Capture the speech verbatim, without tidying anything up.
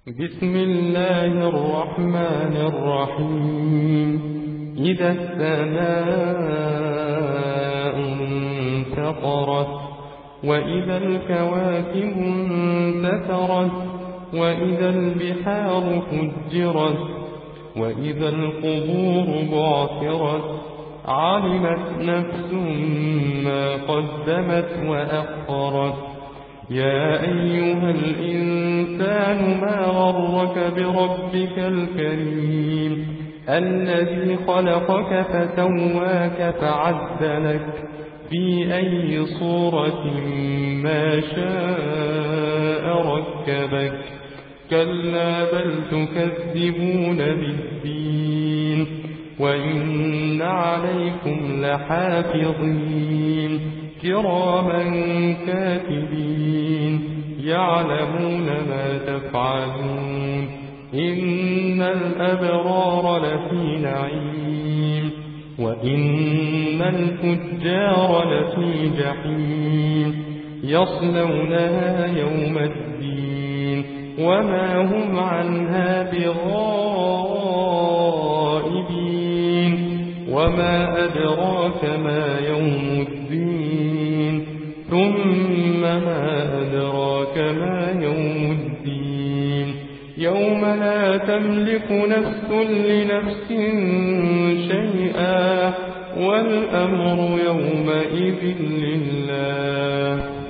بسم الله الرحمن الرحيم. إذا السماء انفطرت وإذا الكواكب انتثرت وإذا البحار فجرت وإذا القبور بعثرت علمت نفس ما قدمت وأخرت. يا أيها الإنسان ما غرك بربك الكريم الذي خلقك فسواك فعدلك في أي صورة ما شاء ركبك. كلا بل تكذبون بالدين وإن عليكم لحافظين كراما كاتبين يعلمون ما تفعلون. إن الأبرار لفي نعيم وإن الفجار لفي جحيم يصلونها يوم الدين وما هم عنها بغائبين. وما أدراك ما يوم الدين ثم ما أدراك ما يوم الدين يوم لا تملك نفس لنفس شيئا والأمر يومئذ لله.